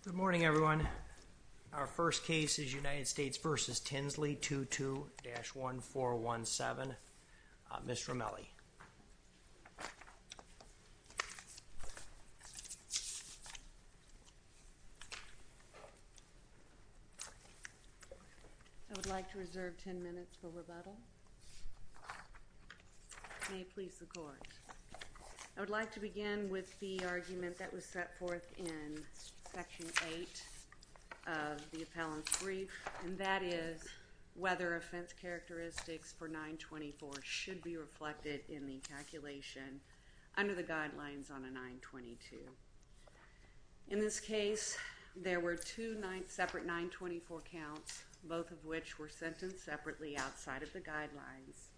Good morning, everyone. Our first case is United States v. Tinsley, 22-1417. Ms. Romelli. I would like to reserve 10 minutes for rebuttal. May it please the court. I would like to begin with the argument that was set forth in Section 8 of the appellant's brief, and that is whether offense characteristics for 924 should be reflected in the calculation under the guidelines on a 922. In this case, there were two separate 924 counts, both of which were sentenced separately outside of the guidelines,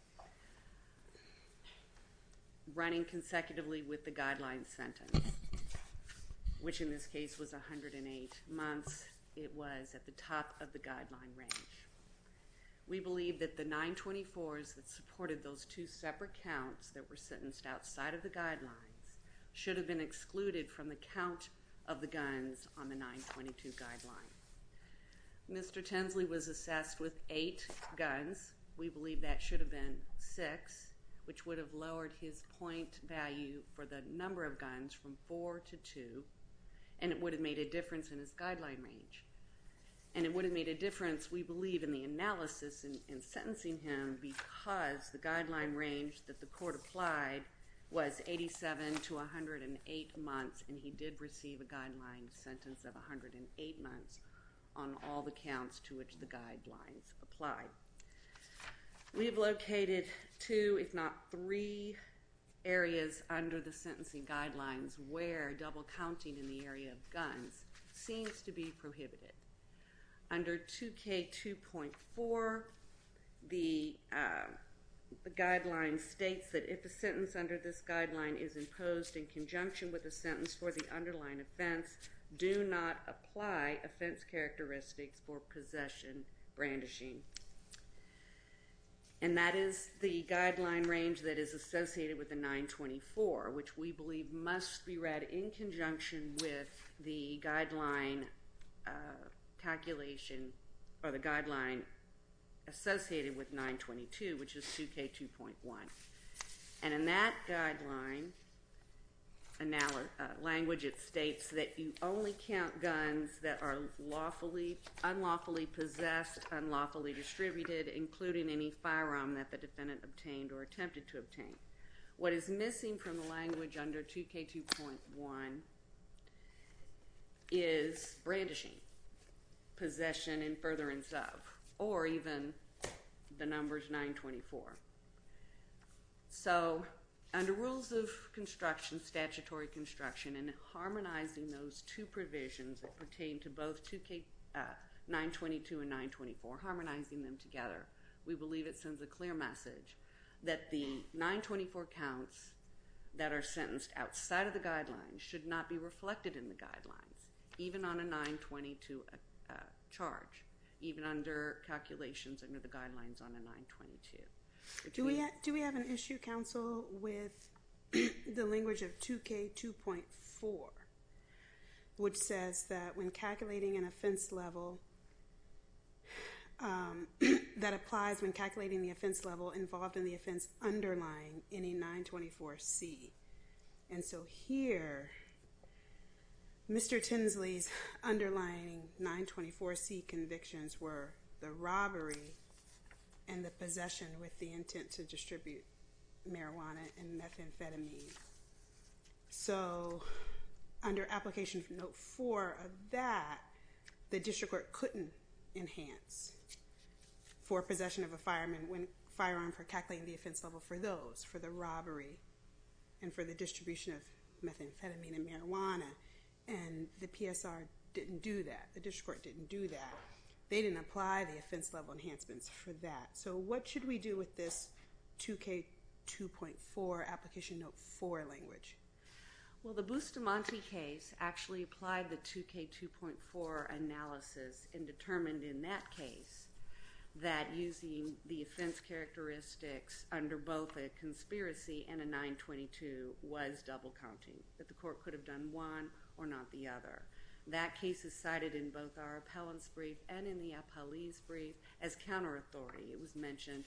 running consecutively with the guideline sentence, which in this case was 108 months. It was at the top of the guideline range. We believe that the 924s that supported those two separate counts that were sentenced outside of the guidelines should have been excluded from the count of the guns on the 922 guideline. Mr. Tinsley was assessed with 8 guns. We believe that should have been 6, which would have lowered his point value for the number of guns from 4 to 2, and it would have made a difference in his guideline range. And it would have made a difference, we believe, in the analysis in sentencing him, because the guideline range that the court applied was 87 to 108 months, and he did receive a guideline sentence of 108 months on all the counts to which the guidelines applied. We have located 2, if not 3, areas under the sentencing guidelines where double counting in the area of guns seems to be prohibited. Under 2K2.4, the guideline states that if a sentence under this guideline is imposed in conjunction with a sentence for the underlying offense, do not apply offense characteristics for possession, brandishing. And that is the guideline range that is associated with the 924, which we believe must be read in conjunction with the guideline calculation, or the guideline associated with 922, which is 2K2.1. And in that guideline language, it states that you only count guns that are unlawfully possessed, unlawfully distributed, including any firearm that the defendant obtained or attempted to obtain. What is missing from the language under 2K2.1 is brandishing, possession in furtherance of, or even the numbers 924. So, under rules of construction, statutory construction, and harmonizing those two provisions that pertain to both 922 and 924, harmonizing them together, we believe it sends a clear message that the 924 counts that are sentenced outside of the guidelines should not be reflected in the guidelines, even on a 922 charge, even under calculations under the guidelines on a 922. Do we have an issue, counsel, with the language of 2K2.4, which says that when calculating an offense level, that applies when calculating the offense level involved in the offense underlying any 924C. And so here, Mr. Tinsley's underlying 924C convictions were the robbery and the possession with the intent to distribute marijuana and methamphetamine. So, under application note 4 of that, the district court couldn't enhance for possession of a firearm for calculating the offense level for those, for the robbery and for the distribution of methamphetamine and marijuana. And the PSR didn't do that. The district court didn't do that. They didn't apply the offense level enhancements for that. So what should we do with this 2K2.4 application note 4 language? Well, the Bustamante case actually applied the 2K2.4 analysis and determined in that case that using the offense characteristics under both a conspiracy and a 922 was double counting, that the court could have done one or not the other. That case is cited in both our appellant's brief and in the appellee's brief as counter-authority. It was mentioned,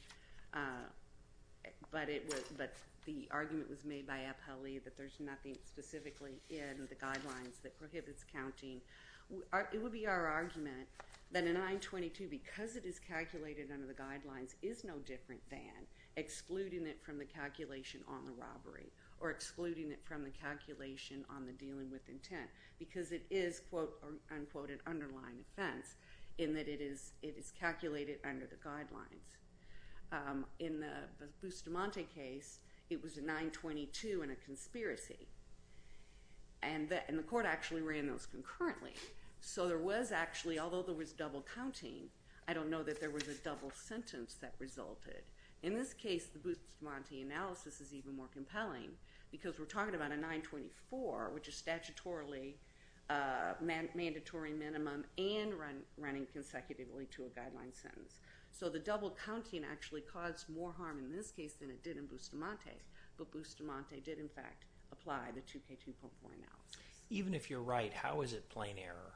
but the argument was made by appellee that there's nothing specifically in the guidelines that prohibits counting. It would be our argument that a 922, because it is calculated under the guidelines, is no different than excluding it from the calculation on the robbery or excluding it from the calculation on the dealing with intent, because it is, quote unquote, an underlying offense in that it is calculated under the guidelines. In the Bustamante case, it was a 922 and a conspiracy, and the court actually ran those concurrently. So there was actually, although there was double counting, I don't know that there was a double sentence that resulted. In this case, the Bustamante analysis is even more compelling because we're talking about a 924, which is statutorily mandatory minimum and running consecutively to a guideline sentence. So the double counting actually caused more harm in this case than it did in Bustamante, but Bustamante did in fact apply the 2K2.4 analysis. Even if you're right, how is it plain error?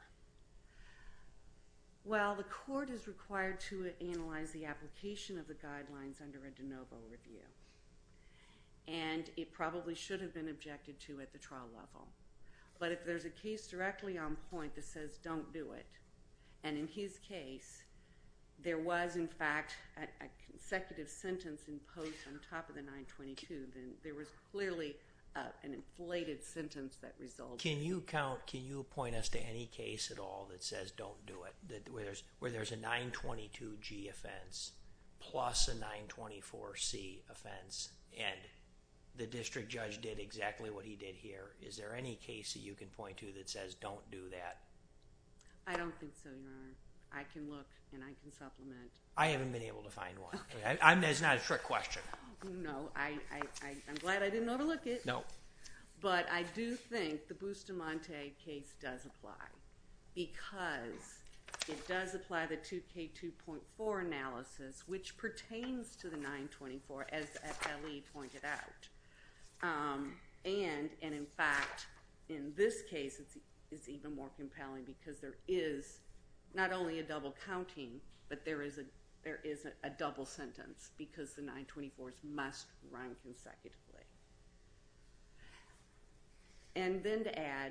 Well, the court is required to analyze the application of the guidelines under a de novo review, and it probably should have been objected to at the trial level. But if there's a case directly on point that says don't do it, and in his case there was in fact a consecutive sentence imposed on top of the 922, then there was clearly an inflated sentence that resulted. Can you point us to any case at all that says don't do it, where there's a 922G offense plus a 924C offense, and the district judge did exactly what he did here? Is there any case that you can point to that says don't do that? I don't think so, Your Honor. I can look and I can supplement. I haven't been able to find one. Okay. It's not a trick question. No, I'm glad I didn't overlook it. No. But I do think the Bustamante case does apply because it does apply the 2K2.4 analysis, which pertains to the 924, as FLE pointed out. And in fact, in this case, it's even more compelling because there is not only a double counting, but there is a double sentence because the 924s must run consecutively. And then to add,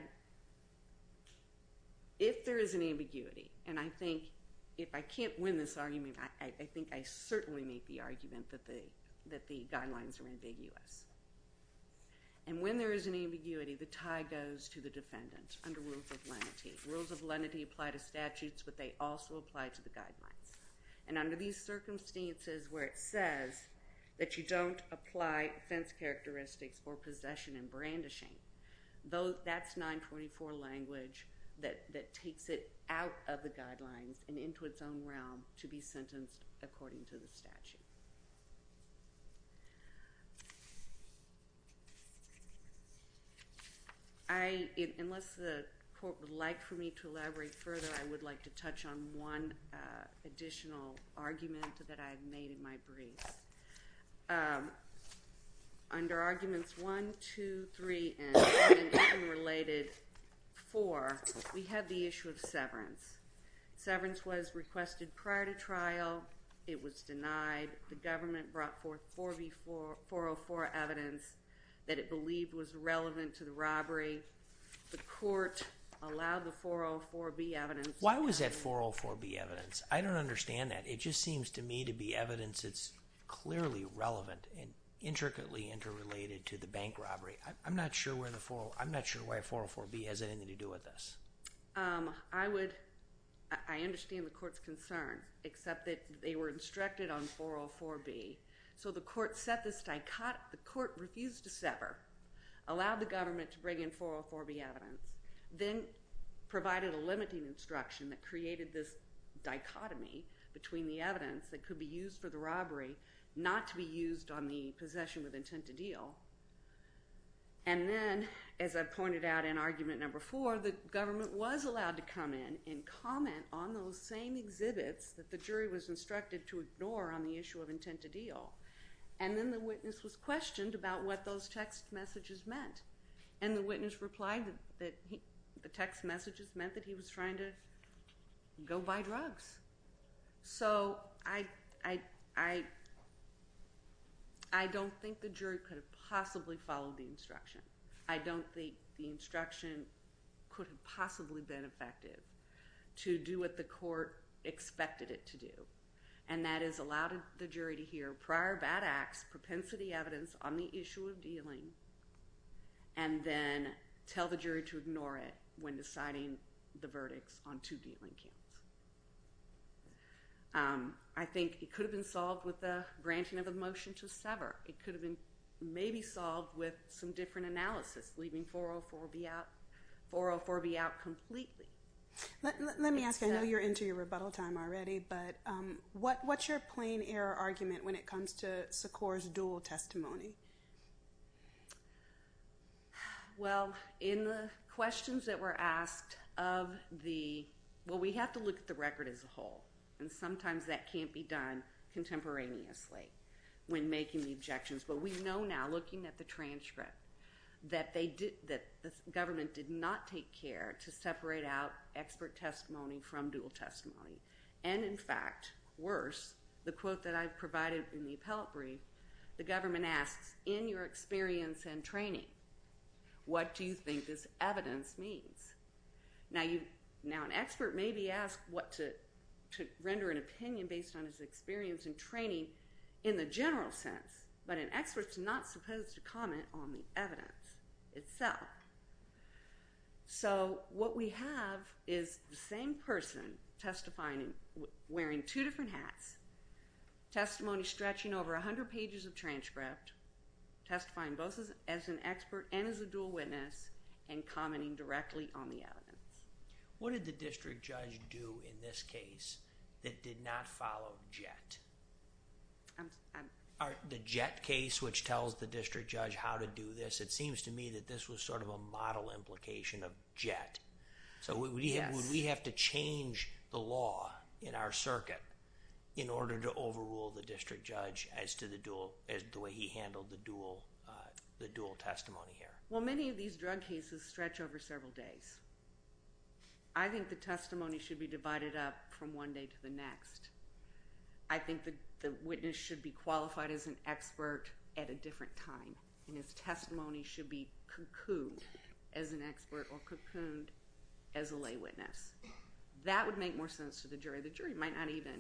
if there is an ambiguity, and I think if I can't win this argument, I think I certainly make the argument that the guidelines are ambiguous. And when there is an ambiguity, the tie goes to the defendant under rules of lenity. Rules of lenity apply to statutes, but they also apply to the guidelines. And under these circumstances where it says that you don't apply offense characteristics for possession and brandishing, that's 924 language that takes it out of the guidelines and into its own realm to be sentenced according to the statute. Unless the court would like for me to elaborate further, I would like to touch on one additional argument that I've made in my brief. Under arguments 1, 2, 3, and even related 4, we have the issue of severance. Severance was requested prior to trial. It was denied. The government brought forth 404 evidence that it believed was relevant to the robbery. The court allowed the 404B evidence. Why was that 404B evidence? I don't understand that. It just seems to me to be evidence that's clearly relevant and intricately interrelated to the bank robbery. I'm not sure why 404B has anything to do with this. I understand the court's concern, except that they were instructed on 404B. So the court set this dichotomy. The court refused to sever, allowed the government to bring in 404B evidence, then provided a limiting instruction that created this dichotomy between the evidence that could be used for the robbery, not to be used on the possession with intent to deal. And then, as I pointed out in argument number 4, the government was allowed to come in and comment on those same exhibits that the jury was instructed to ignore on the issue of intent to deal. And then the witness was questioned about what those text messages meant. And the witness replied that the text messages meant that he was trying to go buy drugs. So I don't think the jury could have possibly followed the instruction. I don't think the instruction could have possibly been effective to do what the court expected it to do, and that is allow the jury to hear prior bad acts, propensity evidence on the issue of dealing, and then tell the jury to ignore it when deciding the verdicts on 2 dealing counts. I think it could have been solved with the granting of a motion to sever. It could have been maybe solved with some different analysis, leaving 404B out completely. Let me ask, I know you're into your rebuttal time already, but what's your plain error argument when it comes to Secor's dual testimony? Well, in the questions that were asked we have to look at the record as a whole, and sometimes that can't be done contemporaneously when making the objections. But we know now, looking at the transcript, that the government did not take care to separate out expert testimony from dual testimony. And in fact, worse, the quote that I've provided in the appellate brief, the government asks, in your experience and training, what do you think this evidence means? Now an expert may be asked what to render an opinion based on his experience and training in the general sense, but an expert's not supposed to comment on the evidence itself. So what we have is the same person testifying, wearing 2 different hats, testimony stretching over 100 pages of transcript, testifying both as an expert and as a dual witness, and commenting directly on the evidence. What did the district judge do in this case that did not follow JET? The JET case, which tells the district judge how to do this, it seems to me that this was sort of a model implication of JET. So would we have to change the law in our circuit in order to overrule the district judge as to the way he handled the dual testimony here? Well, many of these drug cases stretch over several days. I think the testimony should be divided up from one day to the next. I think the witness should be qualified as an expert at a different time, and his testimony should be cocooned as an expert or cocooned as a lay witness. That would make more sense to the jury. The jury might not even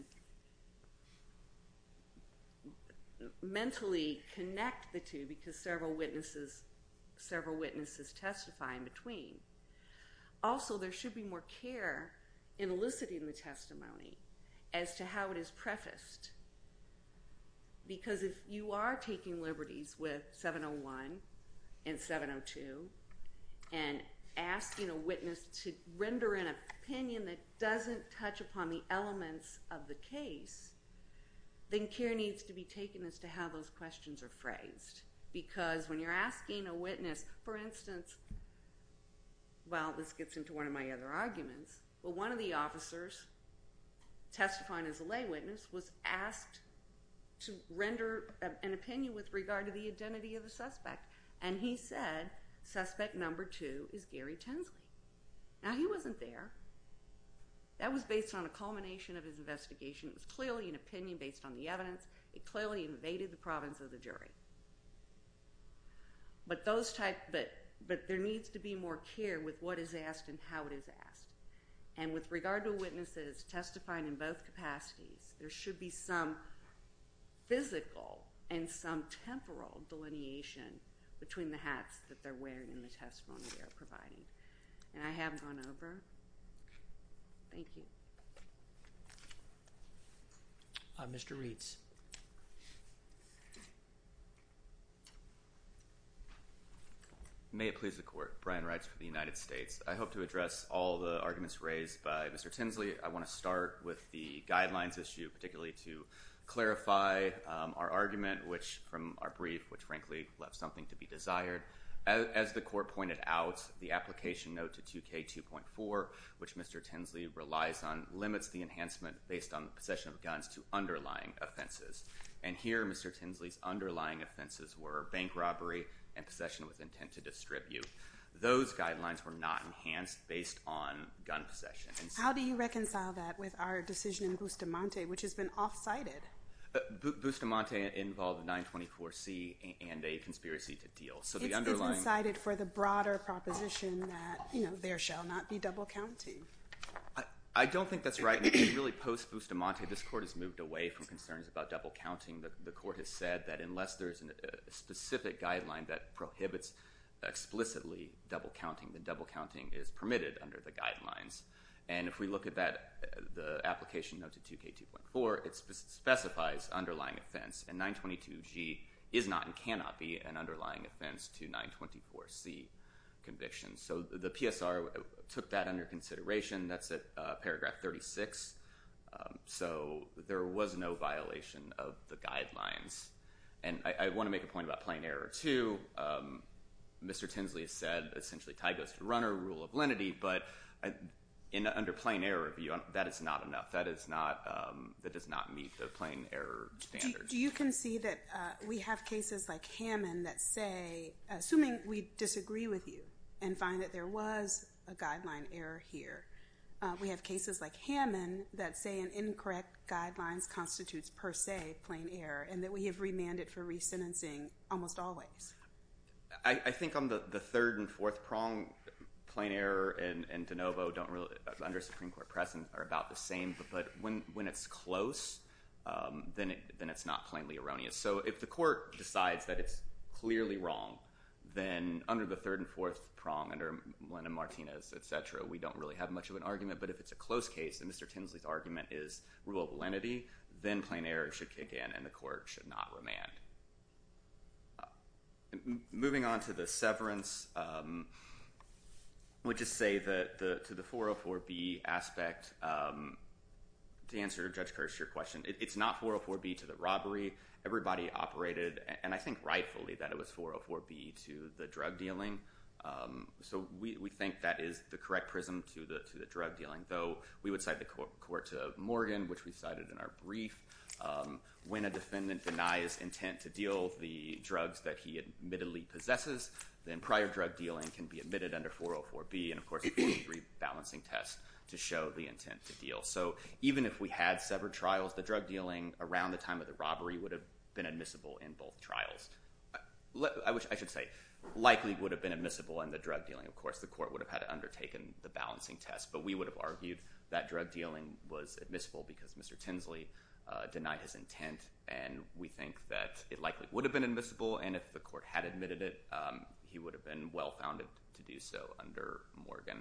mentally connect the two because several witnesses testify in between. Also, there should be more care in eliciting the testimony as to how it is prefaced. Because if you are taking liberties with 701 and 702 and asking a witness to render an opinion that doesn't touch upon the elements of the case, then care needs to be taken as to how those questions are phrased. Because when you're asking a witness, for instance, well, this gets into one of my other arguments, but one of the officers testifying as a lay witness was asked to render an opinion with regard to the identity of the suspect. And he said, suspect number 2 is Gary Tinsley. Now, he wasn't there. That was based on a culmination of his investigation. It was clearly an opinion based on the evidence. It clearly invaded the province of the jury. But there needs to be more care with what is asked and how it is asked. And with regard to witnesses testifying in both capacities, there should be some physical and some temporal delineation between the hats that they're wearing and the testimony they're providing. And I have gone over. Thank you. Mr. Reitz. May it please the Court. Brian Reitz for the United States. I hope to address all the arguments raised by Mr. Tinsley. I want to start with the guidelines issue, particularly to clarify our argument, which from our brief, which frankly left something to be desired. As the Court pointed out, the application note to 2K2.4, which Mr. Tinsley relies on, limits the enhancement based on the possession of guns to underlying offenses. And here, Mr. Tinsley's underlying offenses were bank robbery and possession with intent to distribute. those guidelines were not enhanced based on gun possession. And how do you reconcile that with our decision in Bustamante, which has been off-cited? Bustamante involved 924C and a conspiracy to deal. So the It's been cited for the broader proposition that, there shall not be double counting. I don't think that's right. And really, post-Bustamante, this court has moved away from concerns about double counting. The court has said that unless there's a specific guideline that prohibits explicitly double counting, then double counting is permitted under the guidelines. And if we look at that, the application note to 2K2.4, it specifies underlying offense. And 922G is not and cannot be an underlying offense to 924C convictions. So the PSR took that under consideration. That's at paragraph 36. So there was no violation of the guidelines. And I want to make a point about plain error, too. Mr. Tinsley has said essentially tie goes to runner, rule of lenity, but under plain error review, that is not enough. That does not meet the plain error standards. Do you concede that we have cases like Hammond that say, assuming we disagree with you and find that there was a guideline error here, we have cases like Hammond that say an incorrect guidelines constitutes per se plain error, and that we have remanded for resentencing almost always? I think on the third and fourth prong, plain error and de novo don't really, under Supreme Court precedent, are about the same. But when it's close, then it's not plainly erroneous. So if the court decides that it's clearly wrong, then under the third and fourth prong, under Melena Martinez, et cetera, we don't really have much of an argument. But if it's a close case and Mr. Tinsley's argument is rule of lenity, then plain error should kick in and the court should not remand. Moving on to the severance, would just say that to the 404B aspect, to answer Judge Kirsch your question, it's not 404B to the robbery. Everybody operated, and I think rightfully, that it was 404B to the drug dealing. So we think that is the correct prism to the drug dealing, though we would cite the court to Morgan, which we cited in our brief. When a defendant denies intent to deal the drugs that he admittedly possesses, then prior drug dealing can be admitted under 404B, and of course a 403 balancing test to show the intent to deal. So even if we had severed trials, the drug dealing around the time of the robbery would have been admissible in both trials. I should say likely would have been admissible in the drug dealing. Of course, the court would have had to undertaken the balancing test, but we would have argued that drug dealing was admissible because Mr. Tinsley denied his intent, and we think that it likely would have been admissible, and if the court had admitted it, he would have been well-founded to do so under Morgan.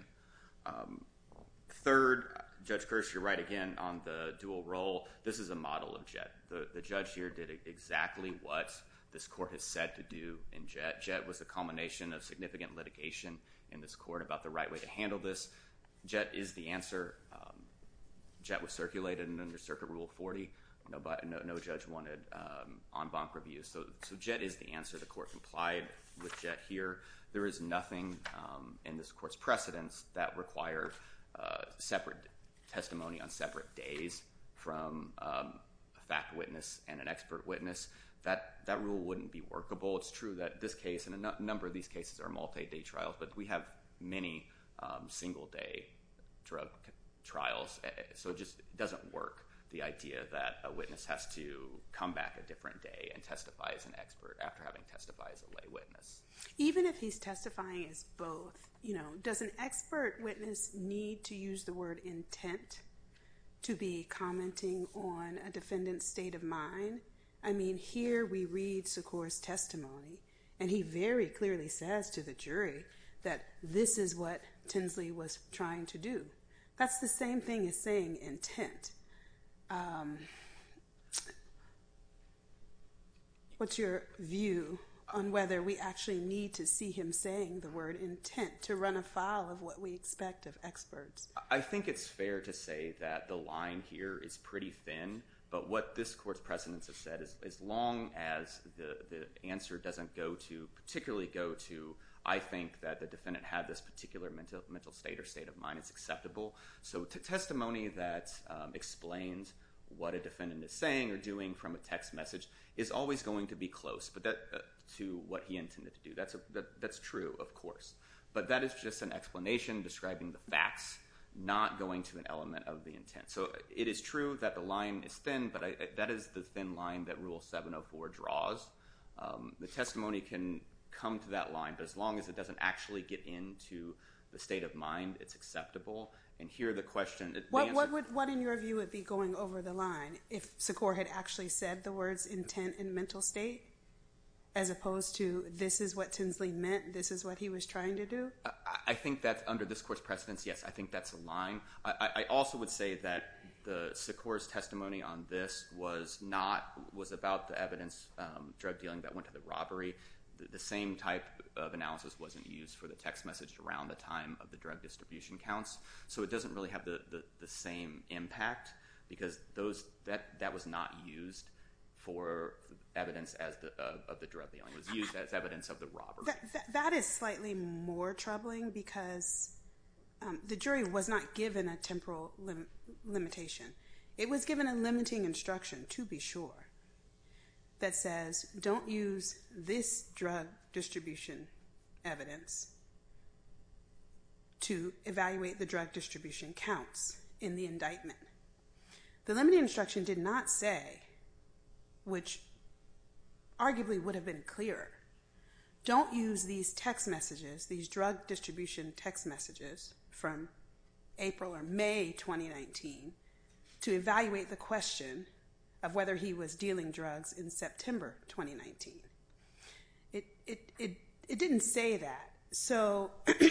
Third, Judge Kirsch, you're right again on the dual role. This is a model of Jett. The judge here did exactly what this court has said to do in Jett. Jett was a culmination of significant litigation in this court about the right way to handle this. Jett is the answer. Jett was circulated under Circuit Rule 40. No judge wanted en banc review. So Jett is the answer. The court complied with Jett here. There is nothing in this court's precedents that require separate testimony on separate days from a fact witness and an expert witness. That rule wouldn't be workable. It's true that this case and a number of these cases are multi-day trials, but we have many single-day drug trials, so it just doesn't work, the idea that a witness has to come back a different day and testify as an expert after having testified as a lay witness. Even if he's testifying as both, does an expert witness need to use the word intent to be commenting on a defendant's state of mind? I mean, here we read Secor's testimony, and he very clearly says to the jury that this is what Tinsley was trying to do. That's the same thing as saying intent. What's your view on whether we actually need to see him saying the word intent to run afoul of what we expect of experts? I think it's fair to say that the line here is pretty thin, but what this court's precedents have said is as long as the answer doesn't particularly go to, I think that the defendant had this particular mental state or state of mind, it's acceptable. So testimony that explains what a defendant is saying or doing from a text message is always going to be close, but to what he intended to do. That's true, of course. But that is just an explanation describing the facts, not going to an element of the intent. So it is true that the line is thin, but that is the thin line that Rule 704 draws. The testimony can come to that line, but as long as it doesn't actually get into the state of mind, it's acceptable. And here the question... What in your view would be going over the line if Secor had actually said the words intent and mental state, as opposed to this is what Tinsley meant, this is what he was trying to do? I think that under this court's precedence, yes, I think that's a line. I also would say that the Secor's testimony on this was about the evidence drug dealing that went to the robbery. The same type of analysis wasn't used for the text message around the time of the drug distribution counts. So it doesn't really have the same impact because that was not used for evidence of the drug dealing. It was used as evidence of the robbery. That is slightly more troubling because the jury was not given a temporal limitation. It was given a limiting instruction, to be sure, that says don't use this drug distribution evidence to evaluate the drug distribution counts in the indictment. The limiting instruction did not say, which arguably would have been clearer, don't use these text messages, these drug distribution text messages from April or May 2019 to evaluate the question of whether he was dealing drugs in September 2019. It didn't say that. So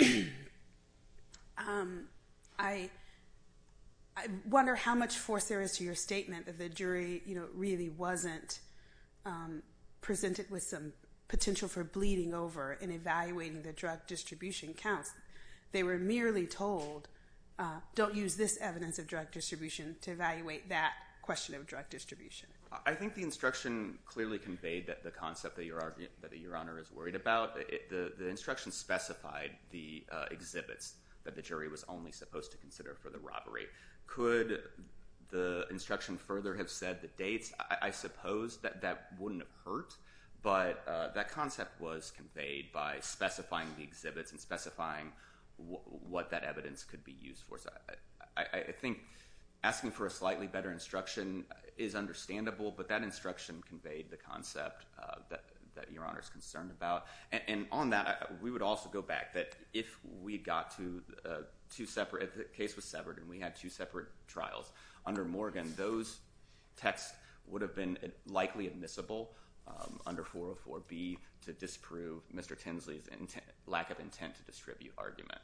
I wonder how much force there is to your statement that the jury, really wasn't presented with some potential for bleeding over in evaluating the drug distribution counts. They were merely told, don't use this evidence of drug distribution to evaluate that question of drug distribution. I think the instruction clearly conveyed that the concept that Your Honor is worried about. The instruction specified the exhibits that the jury was only supposed to consider for the robbery. Could the instruction further have said the dates? I suppose that wouldn't have hurt, but that concept was conveyed by specifying the exhibits and specifying what that evidence could be used for. So I think asking for a slightly better instruction is understandable, but that instruction conveyed the concept that Your Honor is concerned about. And on that, we would also go back that if we got to if the case was severed and we had two separate trials, under Morgan, those texts would have been likely admissible under 404B to disprove Mr. Tinsley's lack of intent to distribute argument.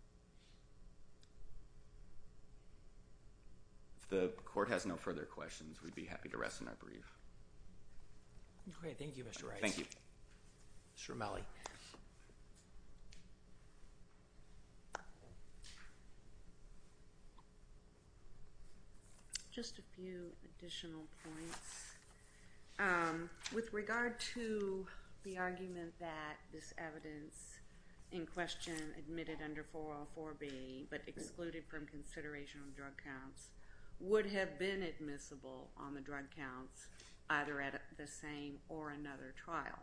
If the court has no further questions, we'd be happy to rest in our brief. Great. Thank you, Mr. Rice. Thank you. Mr. Romelli. Just a few additional points. With regard to the argument that this evidence in question admitted under 404B but excluded from consideration of drug counts would have been admissible on the drug counts either at the same or another trial.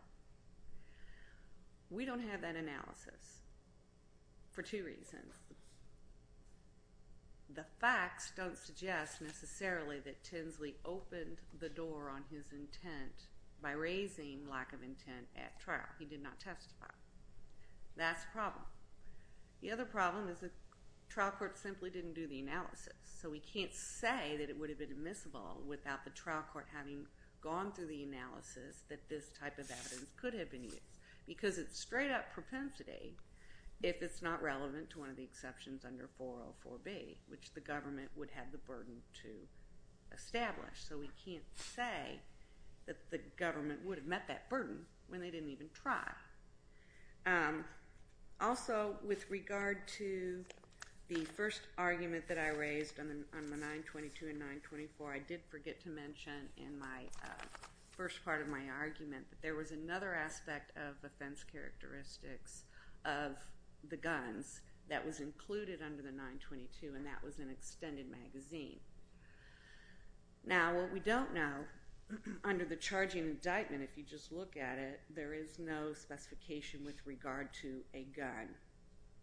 We don't have that analysis for two reasons. The facts don't suggest necessarily that Tinsley opened the door on his intent by raising lack of intent at trial. He did not testify. That's a problem. The other problem is the trial court simply didn't do the analysis. So we can't say that it would have been admissible without the trial court having gone through the analysis that this type of evidence could have been used, because it's straight up propensity if it's not relevant to one of the exceptions under 404B, which the government would have the burden to establish. So we can't say that the government would have met that burden when they didn't even try. Also, with regard to the first argument that I raised on the 922 and 924, I did forget to mention in my first part of my argument that there was another aspect of offense characteristics of the guns that was included under the 922, and that was an extended magazine. Now, what we don't know, under the charging indictment, if you just look at it, there is no specification with regard to a gun.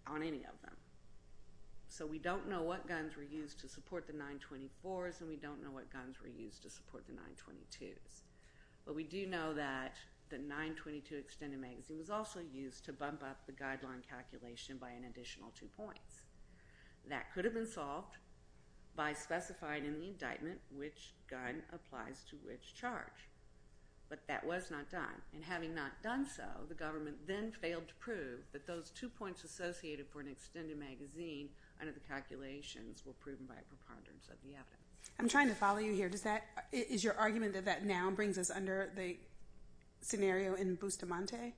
on any of them. So we don't know what guns were used to support the 924s, and we don't know what guns were used to support the 922s. But we do know that the 922 extended magazine was also used to bump up the guideline calculation by an additional 2 points. That could have been solved by specifying in the indictment which gun applies to which charge. But that was not done. And having not done so, the government then failed to prove that those 2 points associated for an extended magazine under the calculations were proven by a preponderance of the evidence. I'm trying to follow you here. Is your argument that now brings us under the scenario in Bustamante?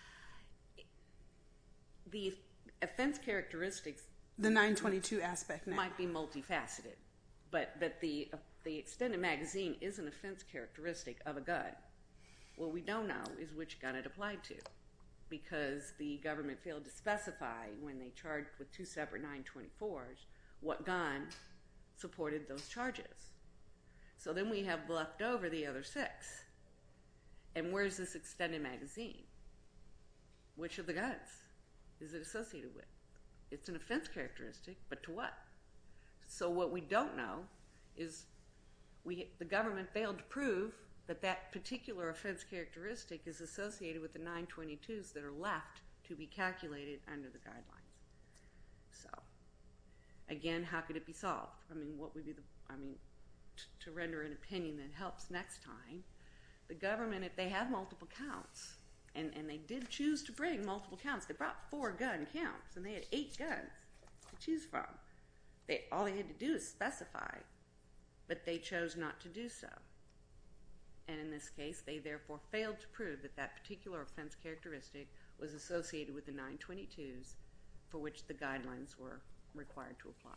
The offense characteristics, the 922 aspect now, might be multifaceted, but the extended magazine is an offense characteristic of a gun. What we don't know is which gun it applied to, because the government failed to specify when they charged with 2 separate 924s what gun supported those charges. So then we have left over the other 6. And where's this extended magazine? Which of the guns is it associated with? It's an offense characteristic, but to what? So what we don't know is the government failed to prove that that particular offense characteristic is associated with the 922s that are left to be calculated under the guidelines. So, again, how could it be solved? What would be to render an opinion that helps next time, the government, if they have multiple counts, and they did choose to bring multiple counts, they brought 4 gun counts, and they had 8 guns to choose from. All they had to do is specify, but they chose not to do so. And in this case, they therefore failed to prove that that particular offense characteristic was associated with the 922s for which the guidelines were required to apply.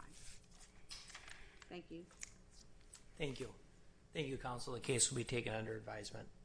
Thank you. Thank you. Thank you, counsel. The case will be taken under advisement.